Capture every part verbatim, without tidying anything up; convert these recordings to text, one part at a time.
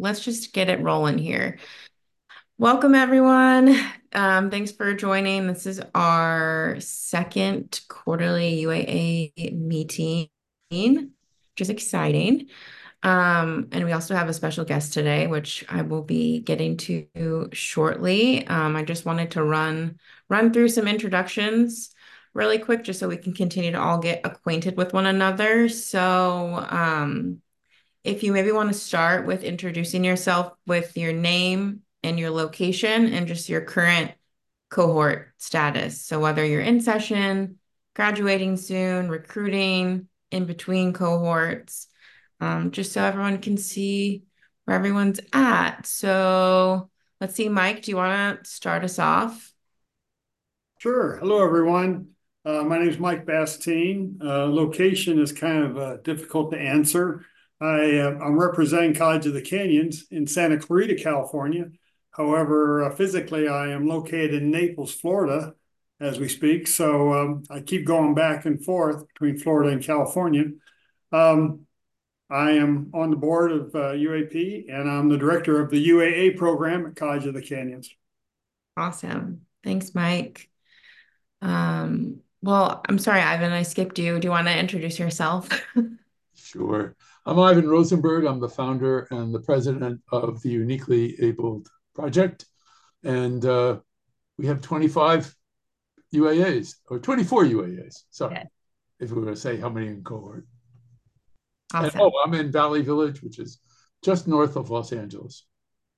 let's just get it rolling here. Welcome, everyone. Um, thanks for joining. This is our second quarterly U A A meeting, which is exciting. Um, and we also have a special guest today, which I will be getting to shortly. Um, I just wanted to run run through some introductions really quick, just so we can continue to all get acquainted with one another. So, um, if you maybe want to start with introducing yourself with your name and your location and just your current cohort status. So whether you're in session, graduating soon, recruiting, in between cohorts, um, just so everyone can see where everyone's at. So let's see, Mike, do you want to start us off? Sure. Hello, everyone. Uh, my name is Mike Bastine. Uh, location is kind of uh, difficult to answer. I, uh, I'm representing College of the Canyons in Santa Clarita, California. However, uh, physically, I am located in Naples, Florida, as we speak. So um, I keep going back and forth between Florida and California. Um, I am on the board of uh, U A P, and I'm the director of the U A A program at College of the Canyons. Awesome. Thanks, Mike. Um, well, I'm sorry, Ivan, I skipped you. Do you want to introduce yourself? Sure. I'm Ivan Rosenberg. I'm the founder and the president of the Uniquely Abled Project. And uh, we have twenty-five U A As, or twenty-four U A As, sorry, Okay. if we were to say how many in cohort. And oh, Awesome. I'm in Valley Village, which is just north of Los Angeles.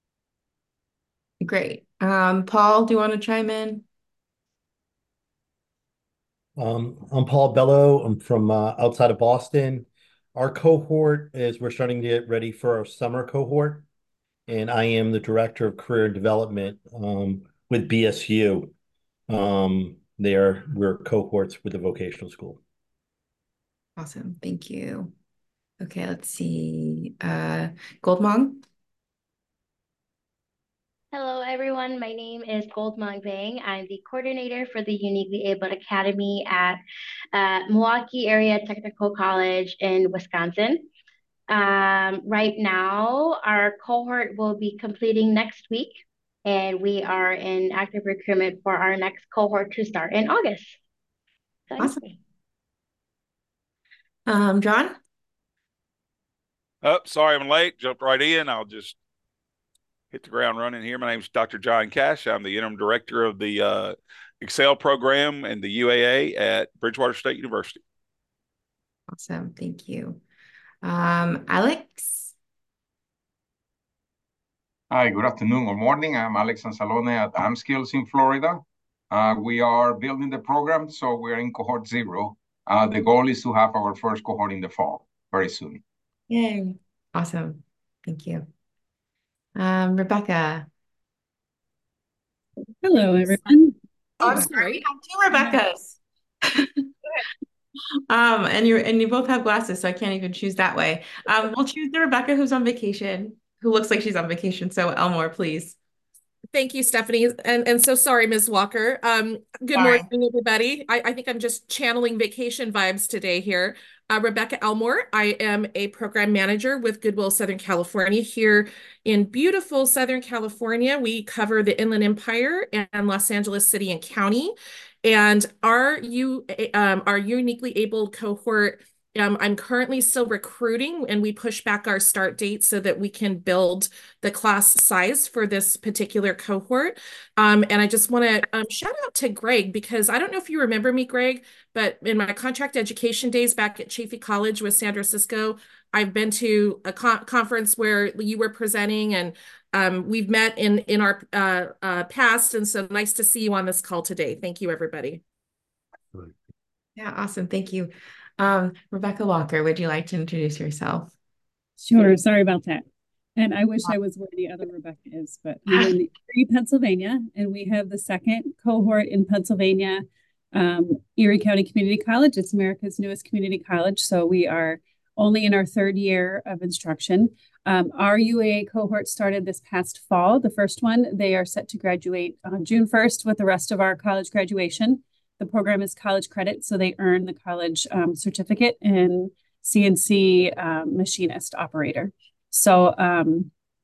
Great. Um, Paul, do you want to chime in? Um, I'm Paul Bello. I'm from uh, outside of Boston. Our cohort is we're starting to get ready for our summer cohort, and I am the director of career development um, with B S U. Um, there, we're cohorts with the vocational school. Awesome. Thank you. Okay, let's see. Uh, Goldmong? Hello, everyone. My name is Goldmong Bang. I'm the coordinator for the Uniquely Abled Academy at uh, Milwaukee Area Technical College in Wisconsin. Um, right now, our cohort will be completing next week, and we are in active recruitment for our next cohort to start in August. Thank Awesome. you. Um, John? Oh, sorry, I'm late. Jumped right in. I'll just hit the ground running here. My name is Doctor John Cash. I'm the interim director of the uh, Excel program and the U A A at Bridgewater State University. Awesome. Thank you. Um, Alex? Hi, good afternoon or morning. I'm Alex Anzalone at AmSkills in Florida. Uh, we are building the program, so we're in cohort zero. Uh, the goal is to have our first cohort in the fall very soon. Yay. Awesome. Thank you. Um, Rebecca? Hello, everyone. Oh, Oh, I'm sorry. We have two sorry. Rebeccas. Um, and you and you both have glasses, so I can't even choose that way. Um, we'll choose the Rebecca who's on vacation, who looks like she's on vacation. So Elmore, please. Thank you, Stephanie. And, and so sorry, Miz Walker. Um, good Sorry. morning, everybody. I, I think I'm just channeling vacation vibes today here. Uh, Rebecca Elmore. I am a program manager with Goodwill Southern California here in beautiful Southern California. We cover the Inland Empire and Los Angeles City and County. And our, you, um, our uniquely abled cohort, um, I'm currently still recruiting, and we push back our start date so that we can build the class size for this particular cohort. Um, and I just want to um, shout out to Greg, because I don't know if you remember me, Greg, but in my contract education days back at Chaffey College with Sandra Cisco, I've been to a con conference where you were presenting, and um, we've met in, in our uh, uh, past. And so nice to see you on this call today. Thank you, everybody. Yeah, awesome. Thank you. Um, Rebecca Walker, would you like to introduce yourself? Sure. Sorry about that. And I wish I was where the other Rebecca is, but I'm in Erie, Pennsylvania, and we have the second cohort in Pennsylvania, um, Erie County Community College. It's America's newest community college, so we are only in our third year of instruction. Um, our U A A cohort started this past fall, the first one. They are set to graduate on June first with the rest of our college graduation. The program is college credit, so they earn the college um, certificate in C N C um, machinist operator. So um,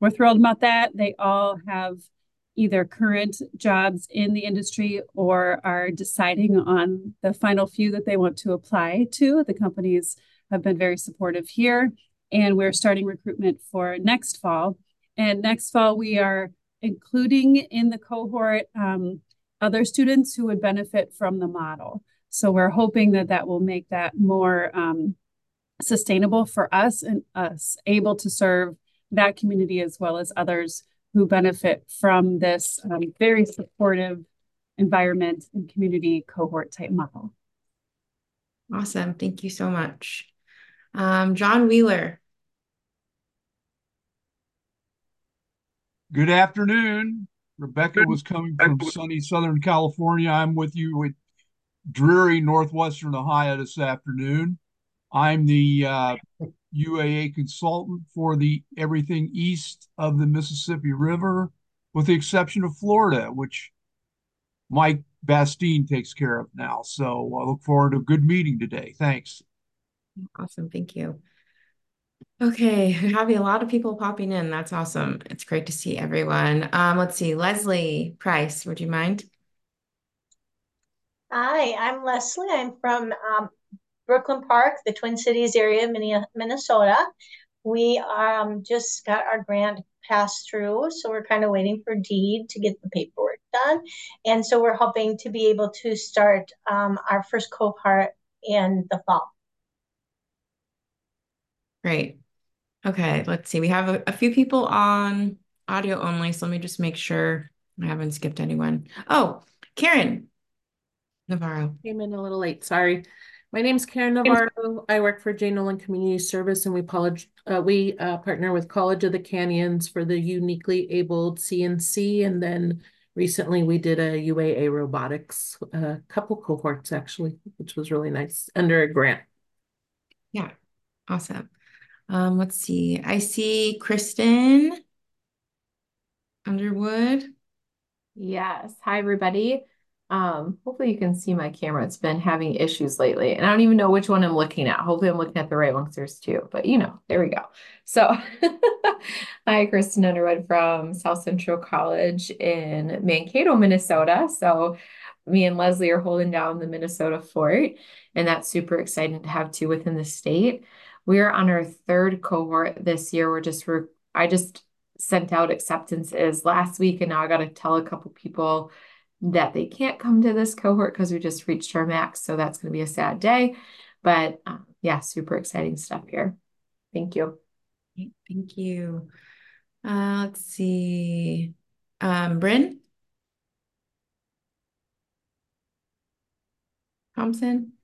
we're thrilled about that. They all have either current jobs in the industry or are deciding on the final few that they want to apply to. The companies have been very supportive here, and we're starting recruitment for next fall. And next fall, we are including in the cohort um, other students who would benefit from the model. So we're hoping that that will make that more um, sustainable for us and us able to serve that community as well as others who benefit from this um, very supportive environment and community cohort type model. Awesome. Thank you so much. Um, John Wheeler. Good afternoon. Rebecca was coming from sunny Southern California. I'm with you with dreary Northwestern Ohio this afternoon. I'm the uh, U A A consultant for the everything east of the Mississippi River, with the exception of Florida, which Mike Bastine takes care of now. So I look forward to a good meeting today. Thanks. Awesome. Thank you. Okay, we're having a lot of people popping in. That's awesome. It's great to see everyone. Um, let's see, Leslie Price, would you mind? Hi, I'm Leslie. I'm from um, Brooklyn Park, the Twin Cities area, Minnesota. We um, just got our grant passed through, so we're kind of waiting for deed to get the paperwork done. And so we're hoping to be able to start um, our first cohort in the fall. Great. Okay, let's see. We have a, a few people on audio only, so let me just make sure I haven't skipped anyone. Oh, Karen Navarro. Came in a little late, sorry. My name's Karen Navarro. I work for J. Nolan Community Service, and we, uh, we uh, partner with College of the Canyons for the uniquely abled C N C, and then recently we did a U A A robotics, a couple cohorts actually, which was really nice, under a grant. Yeah, awesome. Um, let's see. I see Kristen Underwood. Yes. Hi, everybody. Um, hopefully you can see my camera. It's been having issues lately, and I don't even know which one I'm looking at. Hopefully I'm looking at the right one because there's two, but you know, there we go. So hi, Kristen Underwood from South Central College in Mankato, Minnesota. So me and Leslie are holding down the Minnesota fort, and that's super exciting to have two within the state. We are on our third cohort this year. We're just, re I just sent out acceptances last week, and now I got to tell a couple people that they can't come to this cohort because we just reached our max. So that's going to be a sad day. But uh, yeah, super exciting stuff here. Thank you. Thank you. Uh, let's see. Um, Bryn Thompson.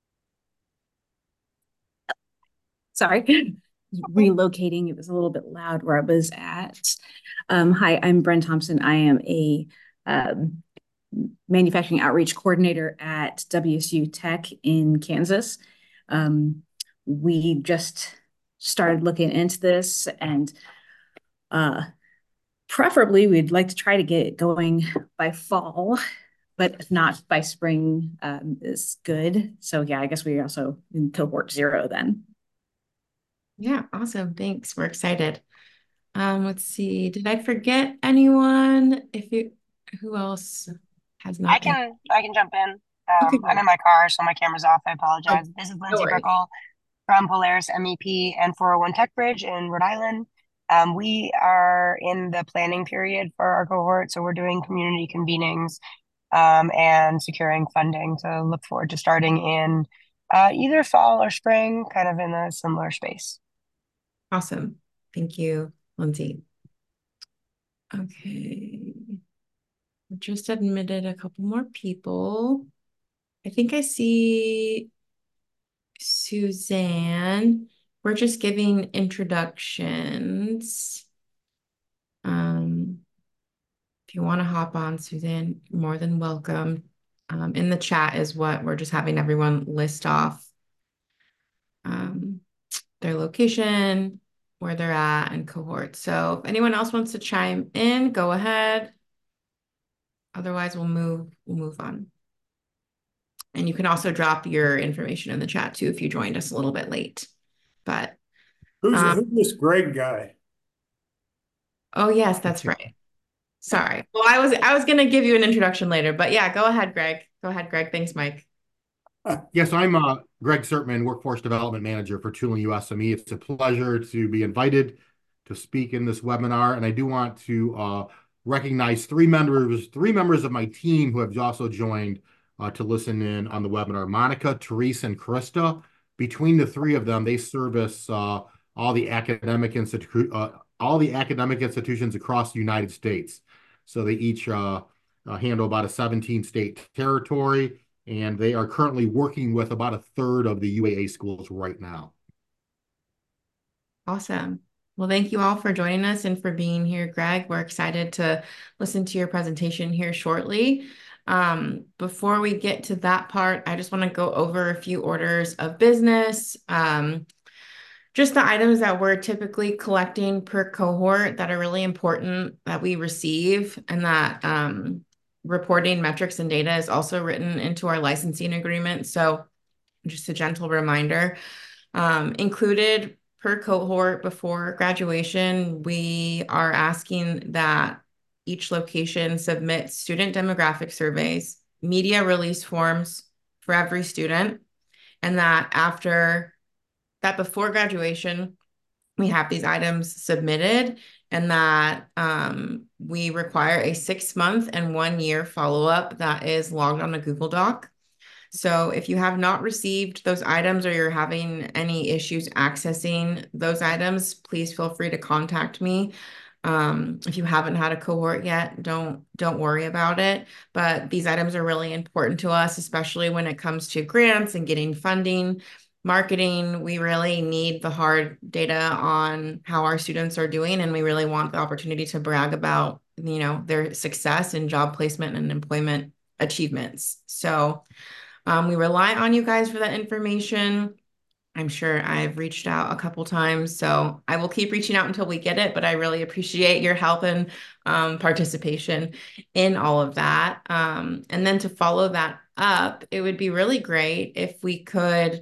Sorry, relocating. It was a little bit loud where I was at. Um, hi, I'm Bryn Thompson. I am a um, manufacturing outreach coordinator at W S U Tech in Kansas. Um, we just started looking into this, and uh, preferably we'd like to try to get it going by fall, but if not by spring um, is good. So yeah, I guess we're also in cohort zero then. Yeah, awesome. Thanks. We're excited. Um, let's see. Did I forget anyone? If you, who else has not? I can, been... I can jump in. Um, okay. I'm in my car, so my camera's off. I apologize. Oh, this is Lindsay no Brickle from Polaris M E P and four oh one Tech Bridge in Rhode Island. Um, we are in the planning period for our cohort, so we're doing community convenings um, and securing funding to look forward to starting in uh, either fall or spring, kind of in a similar space. Awesome. Thank you, Lindsay. Okay. We just admitted a couple more people. I think I see Suzanne. We're just giving introductions. Um, if you want to hop on, Suzanne, you're more than welcome. Um, in the chat is what we're just having everyone list off um, their location, where they're at, and cohort. So if anyone else wants to chime in, go ahead. Otherwise, we'll move, we'll move on. And you can also drop your information in the chat too if you joined us a little bit late. But who's, um, who's this Greg guy? Oh, yes, that's right. Sorry. Well, I was I was going to give you an introduction later, but yeah, go ahead, Greg. Go ahead, Greg. Thanks, Mike. Uh, yes, I'm uh, Greg Sertman, Workforce Development Manager for Tooling U S M E. It's a pleasure to be invited to speak in this webinar, and I do want to uh, recognize three members, three members of my team who have also joined uh, to listen in on the webinar: Monica, Therese, and Krista. Between the three of them, they service uh, all the academic institu uh, all the academic institutions across the United States. So they each uh, uh, handle about a seventeen state territory, and they are currently working with about a third of the U A A schools right now. Awesome. Well, thank you all for joining us and for being here, Greg. We're excited to listen to your presentation here shortly. Um, before we get to that part, I just want to go over a few orders of business. Um, just the items that we're typically collecting per cohort that are really important that we receive, and that um, reporting metrics and data is also written into our licensing agreement. So just a gentle reminder, um, included per cohort before graduation, we are asking that each location submit student demographic surveys, media release forms for every student, and that after that before graduation, we have these items submitted, and that um, we require a six month and one year follow-up that is logged on a Google Doc. So if you have not received those items or you're having any issues accessing those items, please feel free to contact me. Um, if you haven't had a cohort yet, don't don't worry about it. But these items are really important to us, especially when it comes to grants and getting funding. Marketing, we really need the hard data on how our students are doing, and we really want the opportunity to brag about, you know, their success in job placement and employment achievements. So um, we rely on you guys for that information. I'm sure I've reached out a couple times, so I will keep reaching out until we get it, but I really appreciate your help and um, participation in all of that. Um, and then to follow that up, it would be really great if we could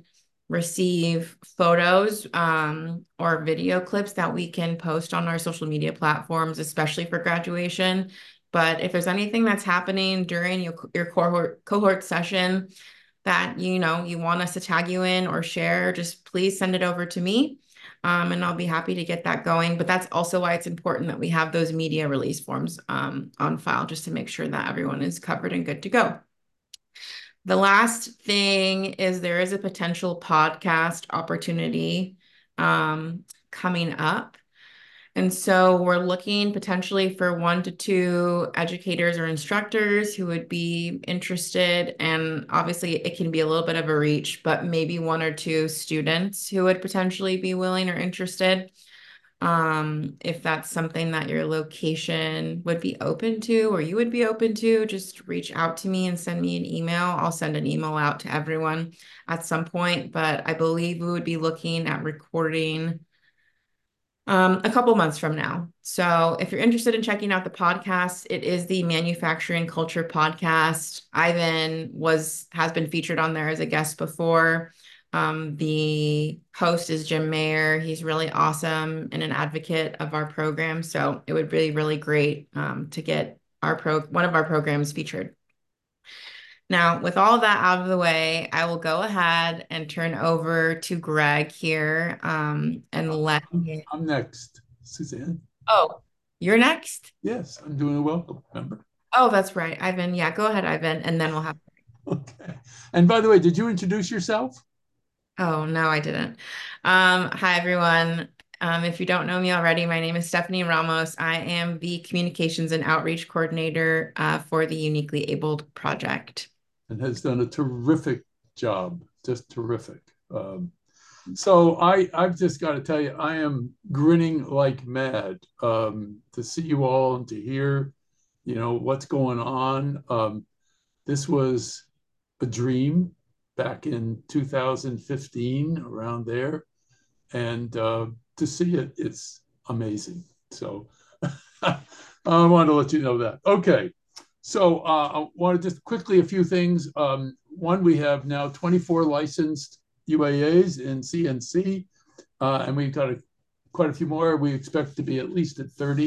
receive photos um, or video clips that we can post on our social media platforms, especially for graduation. But if there's anything that's happening during your, your cohort, cohort session that, you know, you want us to tag you in or share, just please send it over to me. Um, and I'll be happy to get that going. But that's also why it's important that we have those media release forms um, on file, just to make sure that everyone is covered and good to go. The last thing is there is a potential podcast opportunity um, coming up. And so we're looking potentially for one to two educators or instructors who would be interested. And obviously it can be a little bit of a reach, but maybe one or two students who would potentially be willing or interested. Um, if that's something that your location would be open to, or you would be open to, just reach out to me and send me an email. I'll send an email out to everyone at some point, but I believe we would be looking at recording um, a couple months from now. So if you're interested in checking out the podcast, it is the Manufacturing Culture Podcast. Ivan was has been featured on there as a guest before. Um, the host is Jim Mayer. He's really awesome and an advocate of our program. So it would be really great um, to get our pro one of our programs featured. Now, with all that out of the way, I will go ahead and turn over to Greg here um, and let him. I'm next, Suzanne. Oh, you're next? Yes, I'm doing a welcome, remember? Oh, that's right, Ivan. Yeah, go ahead, Ivan, and then we'll have. Okay. And by the way, did you introduce yourself? Oh, no, I didn't. Um, hi, everyone. Um, if you don't know me already, my name is Stephanie Ramos. I am the Communications and Outreach Coordinator uh, for the Uniquely Abled Project. And has done a terrific job, just terrific. Um, so I, I've just got to tell you, I am grinning like mad um, to see you all and to hear, you know, what's going on. Um, this was a dream back in two thousand fifteen, around there. And uh, to see it, it's amazing. So I wanted to let you know that. Okay, so uh, I want to just quickly a few things. Um, one, we have now twenty-four licensed U A As in C N C, uh, and we've got a, quite a few more. We expect to be at least at thirty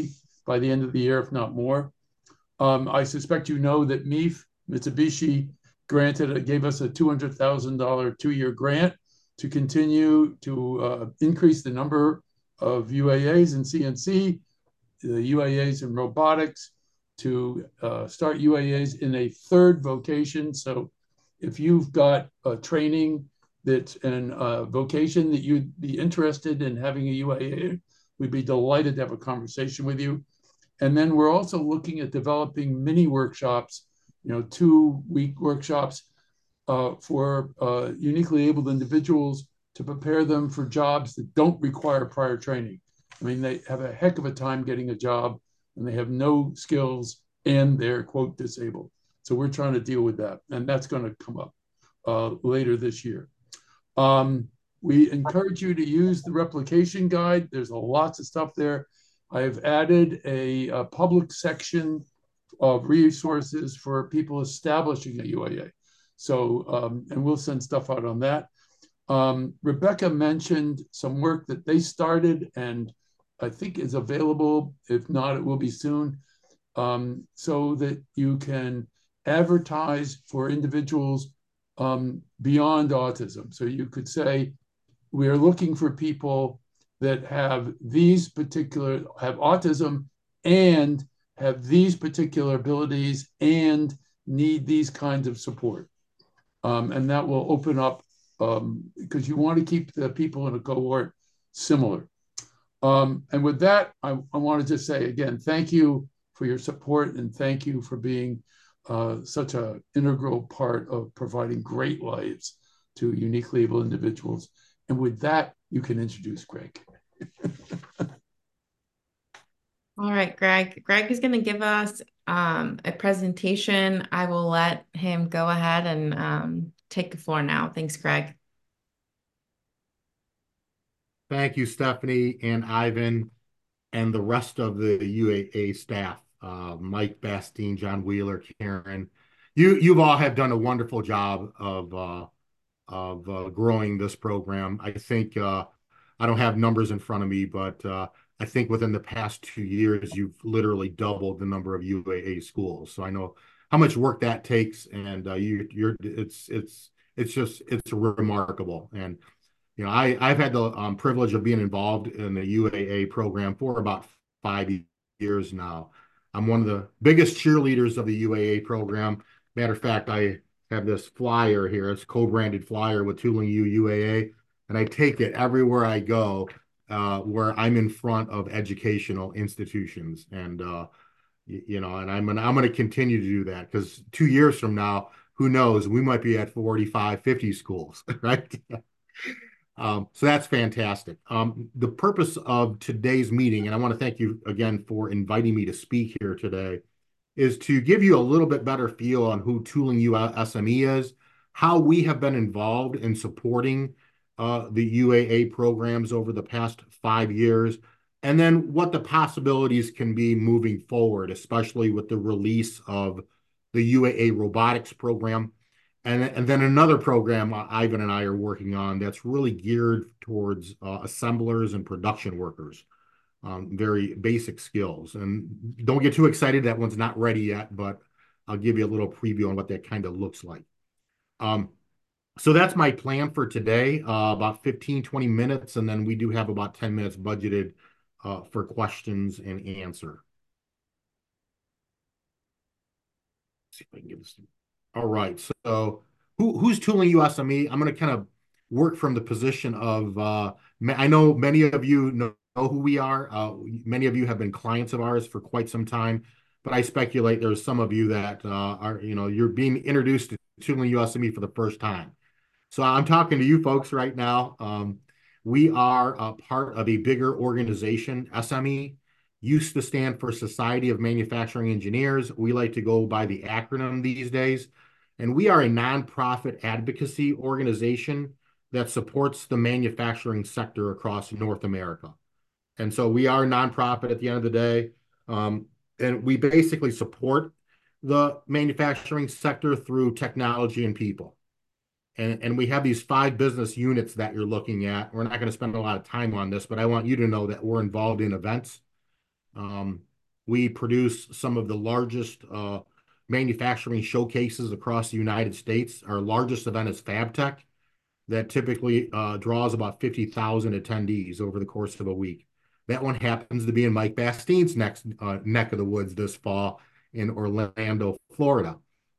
by the end of the year, if not more. Um, I suspect you know that M I F, Mitsubishi, granted, gave us a two hundred thousand dollars two-year grant to continue to uh, increase the number of U A As in C N C, the U A As in robotics, to uh, start U A As in a third vocation. So if you've got a training that and a vocation that you'd be interested in having a U A A, we'd be delighted to have a conversation with you. And then we're also looking at developing mini workshops, you know, two-week workshops uh, for uh, uniquely abled individuals to prepare them for jobs that don't require prior training. I mean, they have a heck of a time getting a job and they have no skills and they're, quote, disabled. So we're trying to deal with that. And that's going to come up uh, later this year. Um, we encourage you to use the replication guide. There's lots of stuff there. I've added a, a public section of resources for people establishing a U A A. So, um, and we'll send stuff out on that. Um, Rebecca mentioned some work that they started and I think is available. If not, it will be soon. Um, so that you can advertise for individuals um, beyond autism. So you could say, we are looking for people that have these particular, have autism and have these particular abilities and need these kinds of support. Um, and that will open up, um, because you want to keep the people in a cohort similar. Um, and with that, I, I wanted to say again, thank you for your support and thank you for being uh, such an integral part of providing great lives to uniquely able individuals. And with that, you can introduce Greg. All right, Greg. Greg is going to give us um, a presentation. I will let him go ahead and um, take the floor now. Thanks, Greg. Thank you, Stephanie and Ivan and the rest of the U A A staff, uh, Mike Bastine, John Wheeler, Karen. You, you've all have done a wonderful job of, uh, of uh, growing this program. I think, uh, I don't have numbers in front of me, but uh, I think within the past two years, you've literally doubled the number of U A A schools. So I know how much work that takes, and uh, you, you're, it's, it's, it's just, it's remarkable. And you know, I, I've had the um, privilege of being involved in the U A A program for about five years now. I'm one of the biggest cheerleaders of the U A A program. Matter of fact, I have this flyer here. It's co-branded flyer with Tooling U U A A, and I take it everywhere I go uh, where I'm in front of educational institutions. And, uh, you, you know, and I'm gonna, I'm going to continue to do that because two years from now, who knows, we might be at forty-five, fifty schools, right? Um, so that's fantastic. Um, the purpose of today's meeting, and I want to thank you again for inviting me to speak here today, is to give you a little bit better feel on who Tooling U S M E is, how we have been involved in supporting uh, the U A A programs over the past five years, and then what the possibilities can be moving forward, especially with the release of the U A A robotics program. And, and then another program Ivan and I are working on that's really geared towards uh, assemblers and production workers, um, very basic skills. And don't get too excited, that one's not ready yet, but I'll give you a little preview on what that kind of looks like. Um, so that's my plan for today, uh, about fifteen, twenty minutes, and then we do have about ten minutes budgeted uh, for questions and answer. Let's see if I can get this. All right, so who, who's Tooling U S M E? I'm going to kind of work from the position of, uh, I know many of you know who we are. Uh, many of you have been clients of ours for quite some time, but I speculate there's some of you that uh, are, you know, you're being introduced to Tooling U S M E for the first time. So I'm talking to you folks right now. Um, we are a part of a bigger organization, S M E. Used to stand for Society of Manufacturing Engineers. We like to go by the acronym these days. And we are a nonprofit advocacy organization that supports the manufacturing sector across North America. And so we are a nonprofit at the end of the day. Um, and we basically support the manufacturing sector through technology and people. And, and we have these five business units that you're looking at. We're not going to spend a lot of time on this, but I want you to know that we're involved in events. Um, We produce some of the largest uh, manufacturing showcases across the United States. Our largest event is FabTech, that typically uh, draws about fifty thousand attendees over the course of a week. That one happens to be in Mike Bastein's next uh, neck of the woods this fall in Orlando, Florida.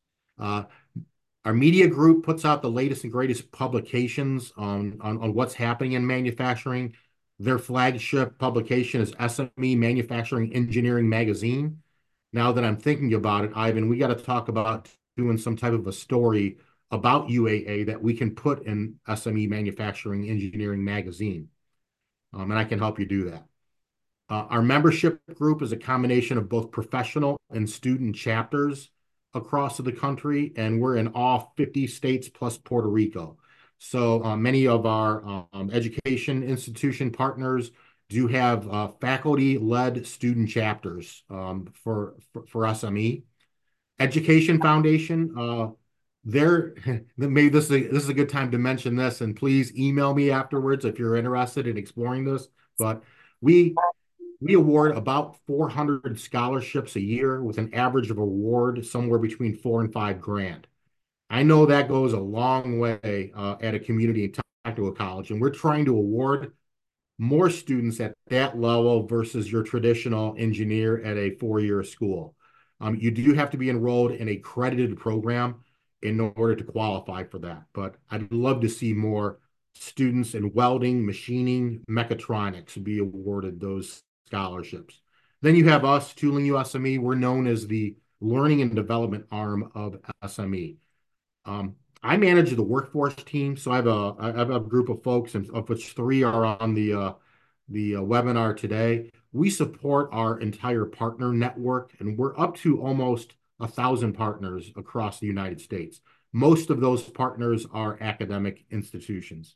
Uh, our media group puts out the latest and greatest publications on, on, on what's happening in manufacturing. Their flagship publication is S M E Manufacturing Engineering Magazine. Now that I'm thinking about it, Ivan, we got to talk about doing some type of a story about U A A that we can put in S M E Manufacturing Engineering Magazine. Um, and I can help you do that. Uh, our membership group is a combination of both professional and student chapters across the country, and we're in all fifty states plus Puerto Rico. So uh, many of our um, education institution partners do have uh, faculty-led student chapters um, for, for, for S M E. Education Foundation, uh, There, maybe this is a, this is a good time to mention this, and please email me afterwards if you're interested in exploring this. But we we award about four hundred scholarships a year with an average of award somewhere between four and five grand. I know that goes a long way uh, at a community and technical college, and we're trying to award more students at that level versus your traditional engineer at a four-year school. Um, you do have to be enrolled in a credited program in order to qualify for that. But I'd love to see more students in welding, machining, mechatronics be awarded those scholarships. Then you have us, Tooling U S M E. We're known as the learning and development arm of S M E. Um, I manage the workforce team, so I have a I have a group of folks, of which three are on the uh, the uh, webinar today. We support our entire partner network, and we're up to almost a thousand partners across the United States. Most of those partners are academic institutions.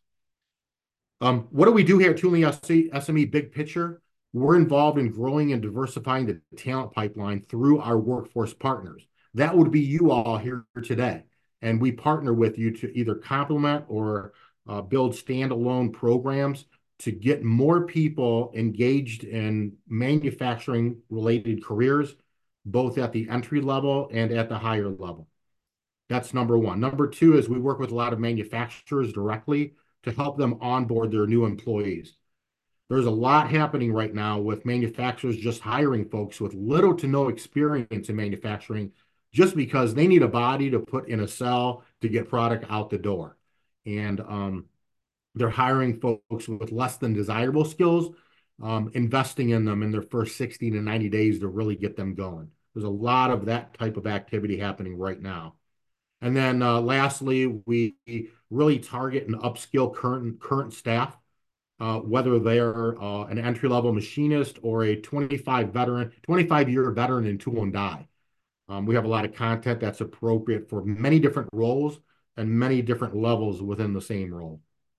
Um, what do we do here at Tooling S M E big picture? We're involved in growing and diversifying the talent pipeline through our workforce partners. That would be you all here today. And we partner with you to either complement or uh, build standalone programs to get more people engaged in manufacturing-related careers, both at the entry level and at the higher level. That's number one. Number two is we work with a lot of manufacturers directly to help them onboard their new employees. There's a lot happening right now with manufacturers just hiring folks with little to no experience in manufacturing just because they need a body to put in a cell to get product out the door. And um, they're hiring folks with less than desirable skills, um, investing in them in their first sixty to ninety days to really get them going. There's a lot of that type of activity happening right now. And then uh, lastly, we really target and upskill current, current staff. Uh, whether they're uh, an entry-level machinist or a twenty-five veteran, twenty-five year veteran in tool and die. Um, we have a lot of content that's appropriate for many different roles and many different levels within the same role.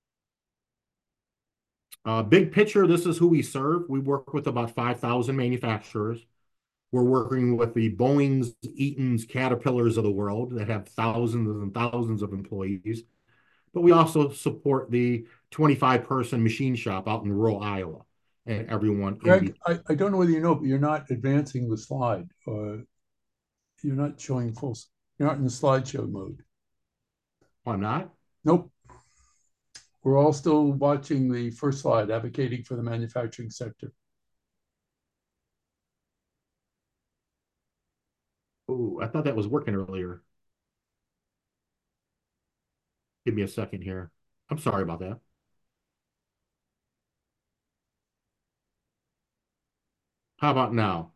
Uh, big picture, this is who we serve. We work with about five thousand manufacturers. We're working with the Boeings, Eatons, Caterpillars of the world that have thousands and thousands of employees. But we also support the twenty-five person machine shop out in rural Iowa and everyone. Greg, I, I don't know whether you know, but you're not advancing the slide. Uh, you're not showing full, you're not in the slideshow mode. Oh, I'm not? Nope. We're all still watching the first slide, advocating for the manufacturing sector. Oh, I thought that was working earlier. Give me a second here. I'm sorry about that. How about now?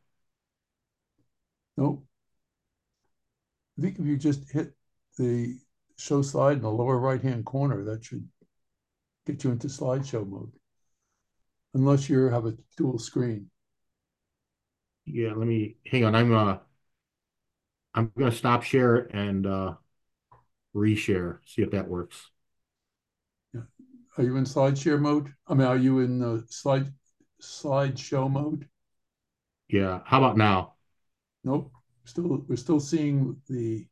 Nope. I think if you just hit the show slide in the lower right-hand corner, that should get you into slideshow mode. Unless you have a dual screen. Yeah, let me, hang on. I'm uh, I'm going to stop share and uh, reshare, see if that works. Yeah. Are you in slideshare mode? I mean, are you in the slide slideshow mode? Yeah. How about now? Nope. Still, we're still seeing the.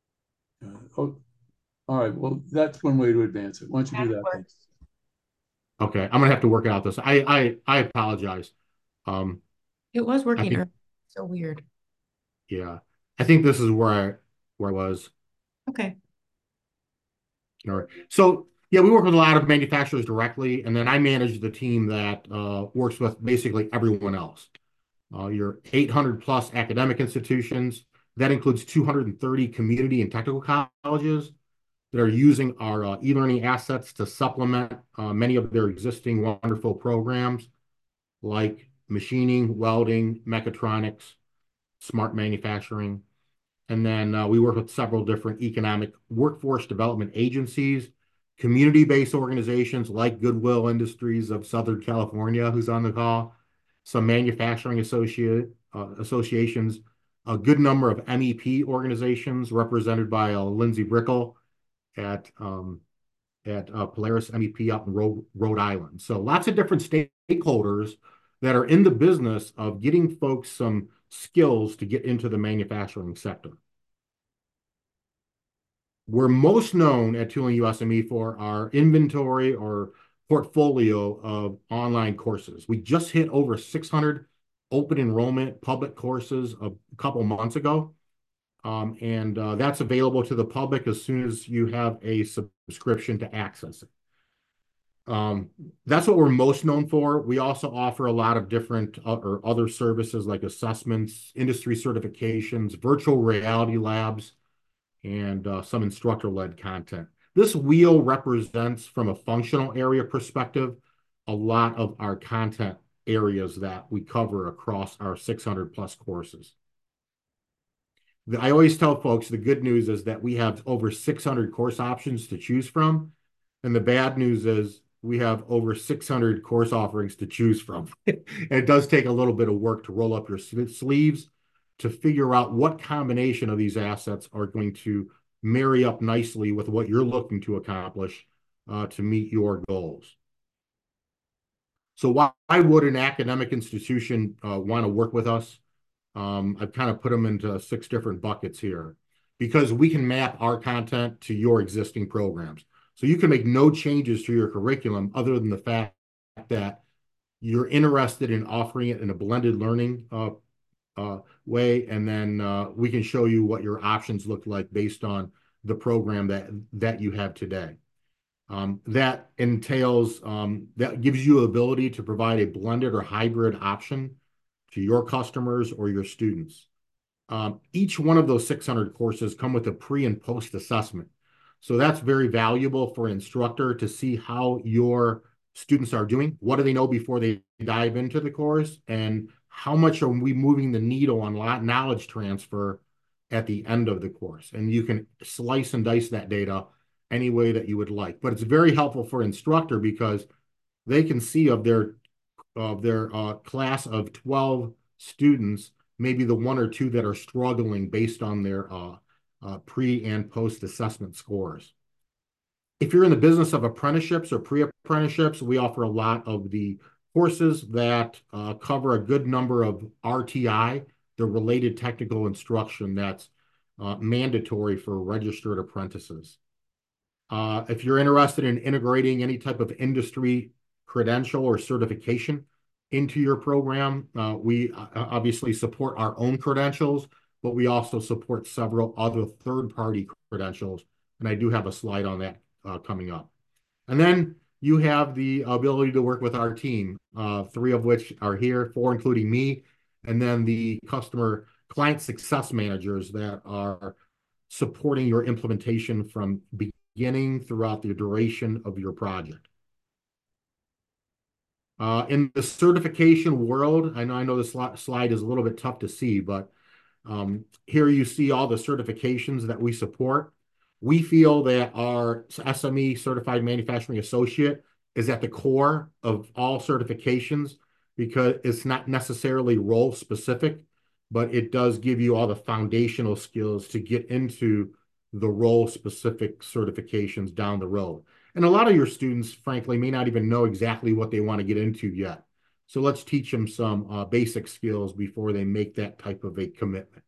Uh, oh, all right. Well, that's one way to advance it. Why don't you do that? Thanks. Okay, I'm gonna have to work it out this. I I I apologize. Um, It was I working think earlier. So weird. yeah, I think this is where I where I was. Okay. All right. So yeah, we work with a lot of manufacturers directly, and then I manage the team that uh, works with basically everyone else. Uh, your eight hundred plus academic institutions. That includes two hundred thirty community and technical colleges that are using our uh, e-learning assets to supplement uh, many of their existing wonderful programs like machining, welding, mechatronics, smart manufacturing. And then uh, we work with several different economic workforce development agencies, community-based organizations like Goodwill Industries of Southern California, who's on the call, some manufacturing associate uh, associations, a good number of M E P organizations represented by uh, Lindsay Brickle at um, at uh, Polaris M E P up in Rhode, Rhode Island. So lots of different stakeholders that are in the business of getting folks some skills to get into the manufacturing sector. We're most known at Tooling U S M E for our inventory or portfolio of online courses. We just hit over six hundred open enrollment public courses a couple months ago. Um, and uh, that's available to the public as soon as you have a subscription to access it. Um, that's what we're most known for. We also offer a lot of different uh, or other services like assessments, industry certifications, virtual reality labs, and uh, some instructor-led content. This wheel represents, from a functional area perspective, a lot of our content areas that we cover across our six hundred plus courses. I always tell folks the good news is that we have over six hundred course options to choose from. And the bad news is we have over six hundred course offerings to choose from. And it does take a little bit of work to roll up your sleeves to figure out what combination of these assets are going to marry up nicely with what you're looking to accomplish uh, to meet your goals. So why, why would an academic institution uh, want to work with us? Um, I've kind of put them into six different buckets here because we can map our content to your existing programs. So you can make no changes to your curriculum other than the fact that you're interested in offering it in a blended learning uh, uh, way, and then uh, we can show you what your options look like based on the program that, that you have today. Um, that entails, um, that gives you the ability to provide a blended or hybrid option to your customers or your students. Um, each one of those six hundred courses come with a pre and post assessment. So that's very valuable for an instructor to see how your students are doing. What do they know before they dive into the course? And how much are we moving the needle on knowledge transfer at the end of the course? And you can slice and dice that data any way that you would like. But it's very helpful for an instructor because they can see of their of their uh, class of twelve students, maybe the one or two that are struggling based on their uh, uh, pre and post assessment scores. If you're in the business of apprenticeships or pre-apprenticeships, we offer a lot of the courses that uh, cover a good number of R T I, the related technical instruction that's uh, mandatory for registered apprentices. Uh, if you're interested in integrating any type of industry credential or certification into your program, uh, we uh, obviously support our own credentials, but we also support several other third-party credentials. And I do have a slide on that uh, coming up. And then you have the ability to work with our team, uh, three of which are here, four including me, and then the customer client success managers that are supporting your implementation from beginning throughout the duration of your project. Uh, in the certification world, I know I know this slide is a little bit tough to see, but um, here you see all the certifications that we support. We feel that our S M E Certified Manufacturing Associate is at the core of all certifications because it's not necessarily role specific, but it does give you all the foundational skills to get into the role specific certifications down the road. And a lot of your students, frankly, may not even know exactly what they want to get into yet. So let's teach them some uh, basic skills before they make that type of a commitment.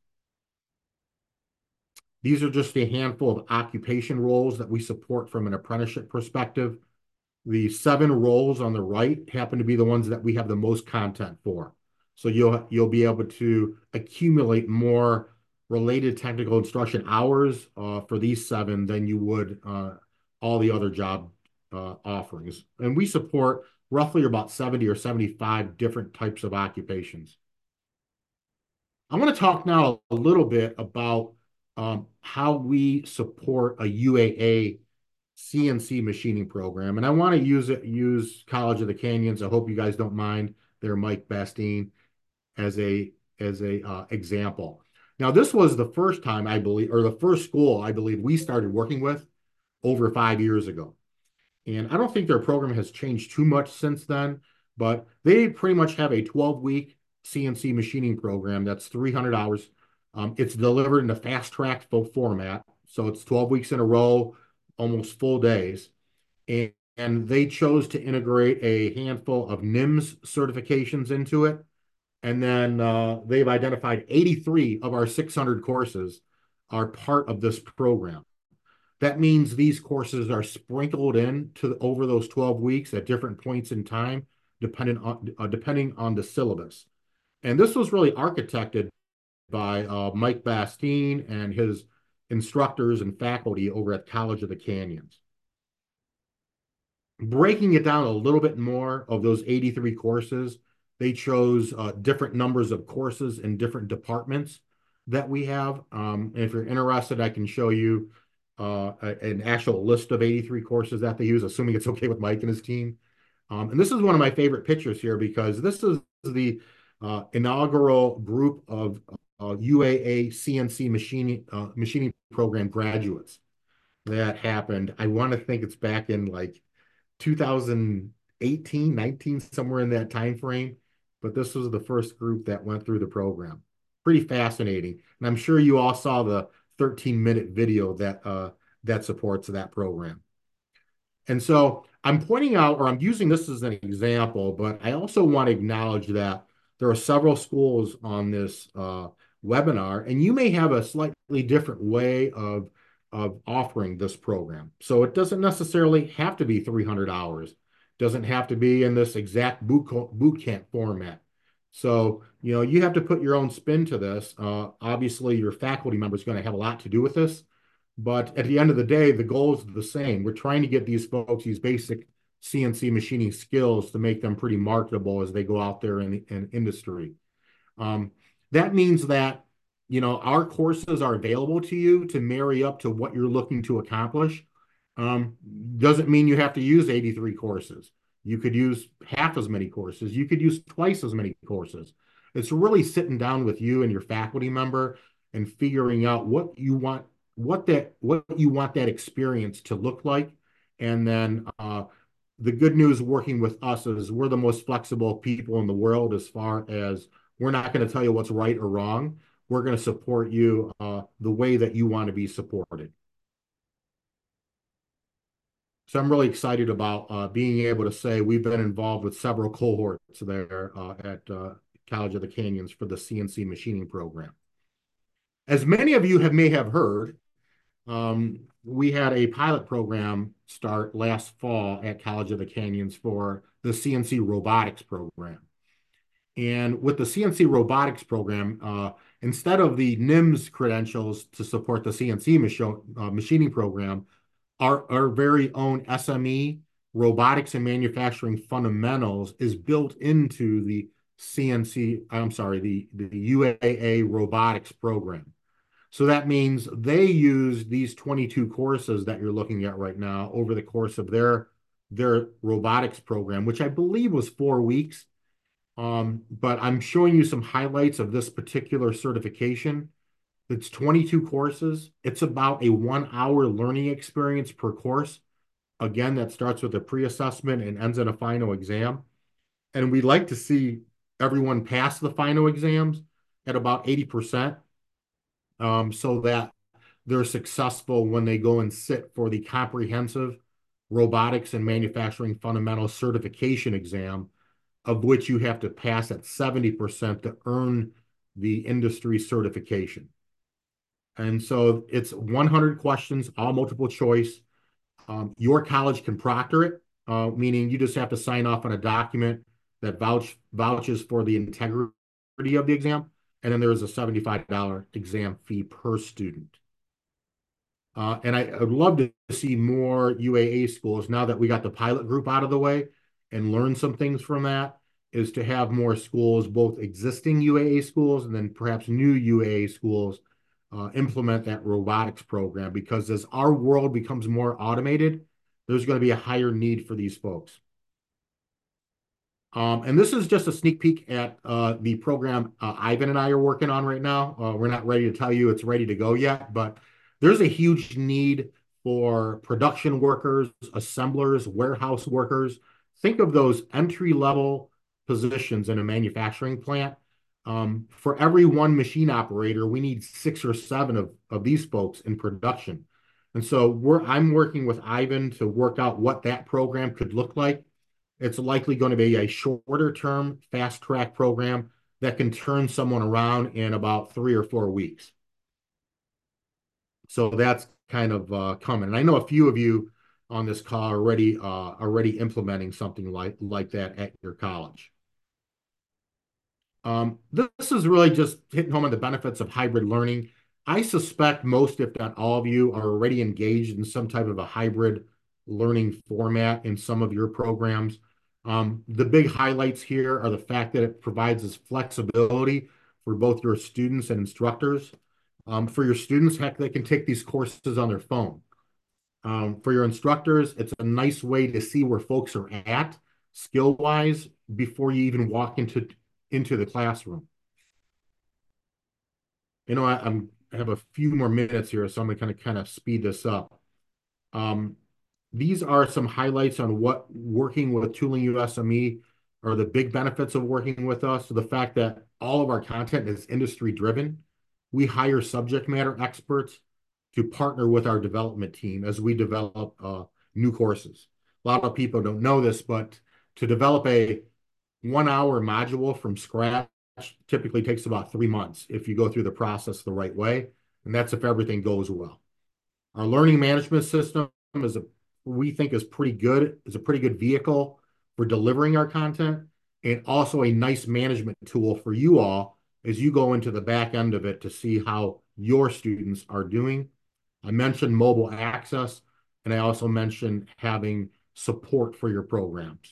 These are just a handful of occupation roles that we support from an apprenticeship perspective. the seven roles on the right happen to be the ones that we have the most content for. So you'll you'll be able to accumulate more related technical instruction hours uh, for these seven than you would uh, all the other job uh, offerings. And we support roughly about seventy or seventy-five different types of occupations. I want to talk now a little bit about um, how we support a U A A C N C machining program. And I want to use it, use College of the Canyons. I hope you guys don't mind their Mike Bastine as a as a uh, example. Now, this was the first time, I believe, or the first school I believe we started working with over five years ago. And I don't think their program has changed too much since then, but they pretty much have a twelve-week C N C machining program that's three hundred hours. Um, it's delivered in a fast-track format, so it's twelve weeks in a row, almost full days. And, and they chose to integrate a handful of N I M S certifications into it. And then uh, they've identified eighty-three of our six hundred courses are part of this program. That means these courses are sprinkled in to over those twelve weeks at different points in time, depending on, uh, depending on the syllabus. And this was really architected by uh, Mike Bastine and his instructors and faculty over at College of the Canyons. Breaking it down a little bit more of those eighty-three courses, they chose uh, different numbers of courses in different departments that we have. Um, and if you're interested, I can show you uh, a, an actual list of eighty-three courses that they use, assuming it's okay with Mike and his team. Um, and this is one of my favorite pictures here because this is the uh, inaugural group of uh, U A A C N C machining, uh, machining program graduates that happened. I want to think it's back in like two thousand eighteen, nineteen, somewhere in that time frame. But this was the first group that went through the program. Pretty fascinating. And I'm sure you all saw the thirteen minute video that uh, that supports that program. And so I'm pointing out, or I'm using this as an example, but I also want to acknowledge that there are several schools on this uh, webinar, and you may have a slightly different way of, of offering this program. So it doesn't necessarily have to be three hundred hours. Doesn't have to be in this exact boot, boot camp format. So, you know, you have to put your own spin to this. Uh, obviously, your faculty member is going to have a lot to do with this. But at the end of the day, the goal is the same. We're trying to get these folks these basic C N C machining skills to make them pretty marketable as they go out there in the in industry. Um, that means that, you know, our courses are available to you to marry up to what you're looking to accomplish. Um, doesn't mean you have to use eighty-three courses. You could use half as many courses. You could use twice as many courses. It's really sitting down with you and your faculty member and figuring out what you want, what that, what you want that experience to look like. And then uh, the good news working with us is we're the most flexible people in the world as far as we're not going to tell you what's right or wrong. We're going to support you uh, the way that you want to be supported. So I'm really excited about uh, being able to say we've been involved with several cohorts there uh, at uh, College of the Canyons for the C N C machining program. As many of you have may have heard, um, we had a pilot program start last fall at College of the Canyons for the C N C robotics program. And with the C N C robotics program, uh, instead of the N I M S credentials to support the C N C mach uh, machining program, Our, our very own S M E, Robotics and Manufacturing Fundamentals, is built into the C N C, I'm sorry, the, the U A A robotics program. So that means they use these twenty-two courses that you're looking at right now over the course of their, their robotics program, which I believe was four weeks. Um, but I'm showing you some highlights of this particular certification. It's twenty-two courses. It's about a one hour learning experience per course. Again, that starts with a pre-assessment and ends in a final exam. And we'd like to see everyone pass the final exams at about eighty percent um, so that they're successful when they go and sit for the comprehensive robotics and manufacturing fundamentals certification exam, of which you have to pass at seventy percent to earn the industry certification. And so it's one hundred questions, all multiple choice. Um, your college can proctor it. uh, meaning you just have to sign off on a document that vouch vouches for the integrity of the exam. And then there is a seventy-five dollar exam fee per student. Uh, and I, I would love to see more U A A schools, now that we got the pilot group out of the way and learn some things from that, is to have more schools, both existing U A A schools and then perhaps new U A A schools, uh, implement that robotics program, because as our world becomes more automated, there's going to be a higher need for these folks. Um, and this is just a sneak peek at uh, the program uh, Ivan and I are working on right now. Uh, we're not ready to tell you it's ready to go yet, but there's a huge need for production workers, assemblers, warehouse workers. Think of those entry-level positions in a manufacturing plant. Um, for every one machine operator, we need six or seven of, of these folks in production. And so we're, I'm working with Ivan to work out what that program could look like. It's likely going to be a shorter term, fast track program that can turn someone around in about three or four weeks. So that's kind of uh, coming. And I know a few of you on this call are already, uh, already implementing something like, like that at your college. Um, this is really just hitting home on the benefits of hybrid learning. I suspect most, if not all of you, are already engaged in some type of a hybrid learning format in some of your programs. Um, the big highlights here are the fact that it provides us flexibility for both your students and instructors. Um, for your students, heck, they can take these courses on their phone. Um, for your instructors, it's a nice way to see where folks are at skill-wise before you even walk into, into the classroom. You know, I, I'm, I have a few more minutes here, so I'm going to kind of kind of speed this up. Um, these are some highlights on what working with Tooling U S M E are the big benefits of working with us. So the fact that all of our content is industry driven. We hire subject matter experts to partner with our development team as we develop uh, new courses. A lot of people don't know this, but to develop a one hour module from scratch typically takes about three months if you go through the process the right way. And that's if everything goes well. Our learning management system is a, we think is pretty good, is a pretty good vehicle for delivering our content, and also a nice management tool for you all as you go into the back end of it to see how your students are doing. I mentioned mobile access, and I also mentioned having support for your programs.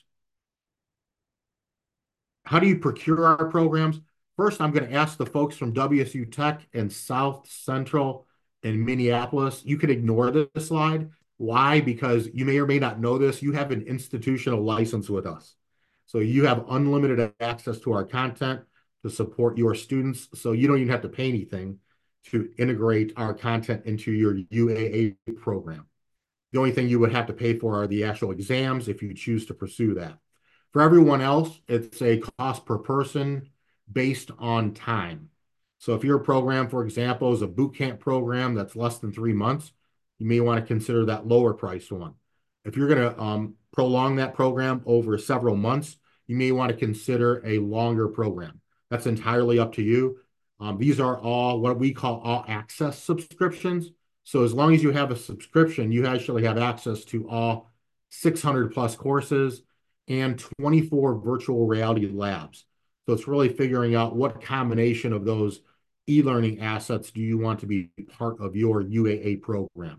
How do you procure our programs? First, I'm going to ask the folks from W S U Tech and South Central and Minneapolis. You can ignore this slide. Why? Because you may or may not know this. You have an institutional license with us. So you have unlimited access to our content to support your students. So you don't even have to pay anything to integrate our content into your U A A program. The only thing you would have to pay for are the actual exams if you choose to pursue that. For everyone else, it's a cost per person based on time. So if your program, for example, is a boot camp program that's less than three months, you may want to consider that lower priced one. If you're going to um, prolong that program over several months, you may want to consider a longer program. That's entirely up to you. Um, these are all what we call all access subscriptions. So as long as you have a subscription, you actually have access to all six hundred plus courses and twenty-four virtual reality labs. So it's really figuring out what combination of those e-learning assets do you want to be part of your U A A program.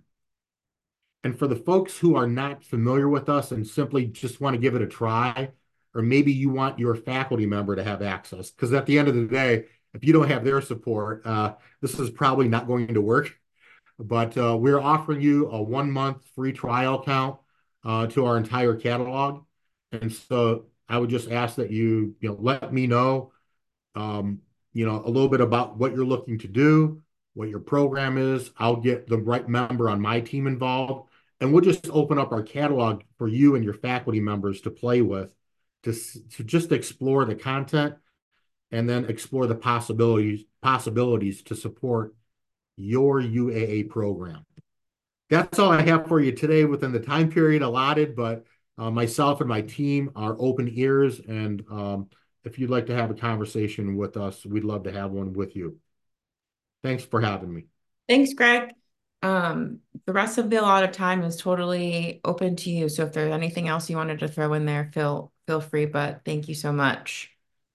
And for the folks who are not familiar with us and simply just want to give it a try, or maybe you want your faculty member to have access, because at the end of the day, if you don't have their support, uh, this is probably not going to work. But uh, we're offering you a one-month free trial account uh, to our entire catalog. And so I would just ask that you, you know, let me know, um, you know, a little bit about what you're looking to do, what your program is. I'll get the right member on my team involved, and we'll just open up our catalog for you and your faculty members to play with, to, to just explore the content and then explore the possibilities, possibilities to support your U A A program. That's all I have for you today within the time period allotted, but uh, myself and my team are open ears, and um, if you'd like to have a conversation with us, we'd love to have one with you. Thanks for having me. Thanks, Greg. Um, the rest of the allotted time is totally open to you. So if there's anything else you wanted to throw in there, feel feel free, but thank you so much.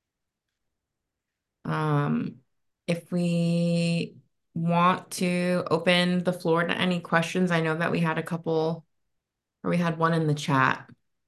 Um, if we want to open the floor to any questions, I know that we had a couple, or we had one in the chat.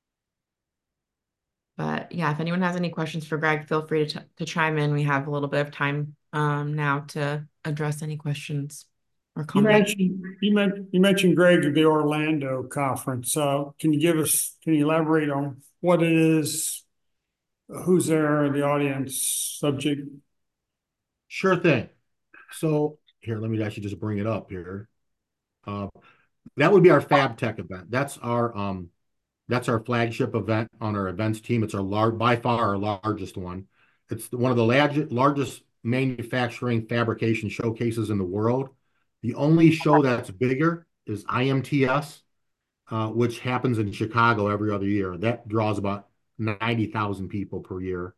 But yeah, if anyone has any questions for Greg, feel free to, to chime in. We have a little bit of time um, now to address any questions or You comments. mentioned, you mentioned, you mentioned Greg, the Orlando conference. Uh, can you give us, can you elaborate on what it is? Who's there, the audience, subject? Sure thing. So here, let me actually just bring it up here. Uh, that would be our FabTech event. That's our um, that's our flagship event on our events team. It's our large, by far our largest one. It's one of the largest largest manufacturing fabrication showcases in the world. The only show that's bigger is I M T S, uh, which happens in Chicago every other year. That draws about ninety thousand people per year.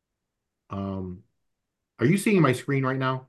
Um, are you seeing my screen right now?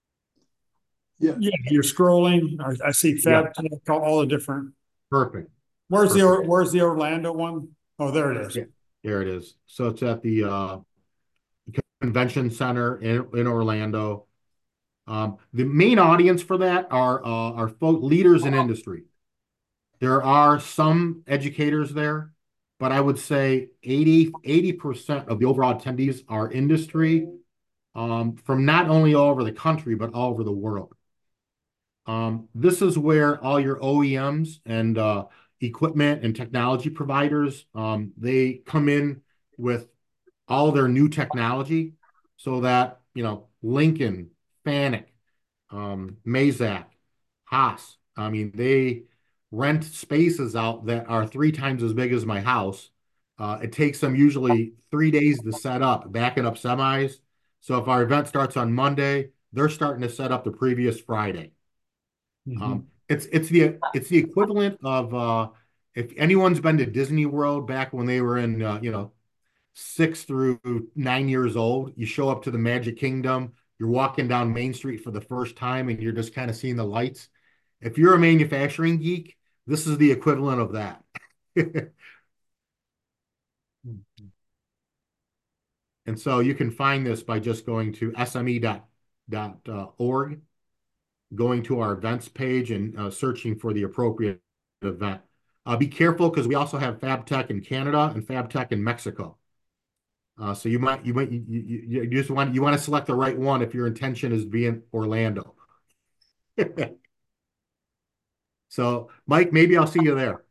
Yeah. Yeah, you're scrolling. I, I see Yeah. Fab, all the different. Perfect. Where's the, Perfect. where's the Orlando one? Oh, there it is. Yeah, there it is. So it's at the uh, convention center in, in Orlando. Um, the main audience for that are uh, are folk leaders in industry. There are some educators there, but I would say eighty percent of the overall attendees are industry um, from not only all over the country, but all over the world. Um, this is where all your O E Ms and uh, equipment and technology providers, um, they come in with all their new technology so that, you know, Lincoln, Fanuc, um, Mazak, Haas, I mean, they rent spaces out that are three times as big as my house. Uh, it takes them usually three days to set up, backing up semis. So if our event starts on Monday, they're starting to set up the previous Friday. Mm-hmm. Um, it's it's the it's the equivalent of uh, if anyone's been to Disney World back when they were in uh, you know six through nine years old. You show up to the Magic Kingdom. You're walking down Main Street for the first time, and you're just kind of seeing the lights. If you're a manufacturing geek, this is the equivalent of that. And so you can find this by just going to S M E dot org, going to our events page and uh, searching for the appropriate event. Uh, be careful because we also have FabTech in Canada and FabTech in Mexico. Uh, so you might you might you, you, you just want you want to select the right one if your intention is to be in Orlando. So Mike, maybe I'll see you there.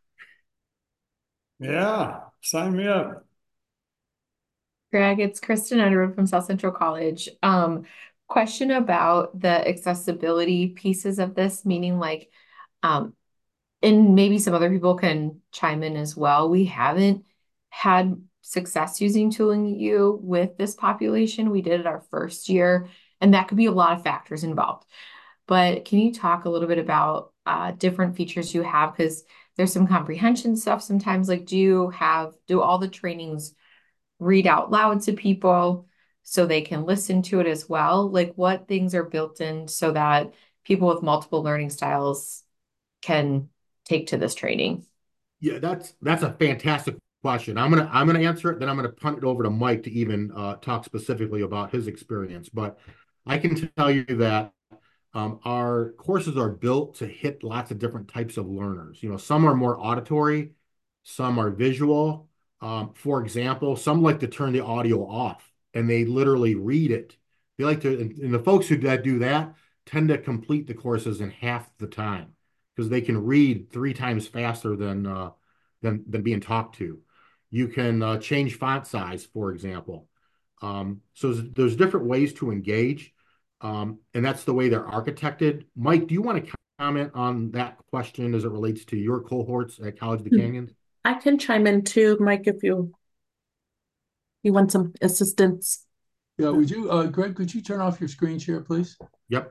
Yeah, sign me up. Greg, it's Kristen Underwood from South Central College. Um, question about the accessibility pieces of this, meaning like, um, and maybe some other people can chime in as well. We haven't had success using Tooling U with this population. We did it our first year, and that could be a lot of factors involved. But can you talk a little bit about uh, different features you have? Because there's some comprehension stuff sometimes. Like, do you have, do all the trainings read out loud to people so they can listen to it as well? Like, what things are built in so that people with multiple learning styles can take to this training? Yeah, that's that's a fantastic question. I'm gonna I'm gonna answer it, then I'm gonna punt it over to Mike to even uh, talk specifically about his experience. But I can tell you that um, our courses are built to hit lots of different types of learners. You know, some are more auditory, some are visual. Um, for example, some like to turn the audio off and they literally read it. They like to, and, and the folks who that do that tend to complete the courses in half the time because they can read three times faster than uh, than than being talked to. You can uh, change font size, for example. Um, so there's, there's different ways to engage, um, and that's the way they're architected. Mike, do you want to comment on that question as it relates to your cohorts at College of the Canyons? I can chime in too, Mike, if you you want some assistance. Yeah, would you, uh, Greg, could you turn off your screen share, please? Yep.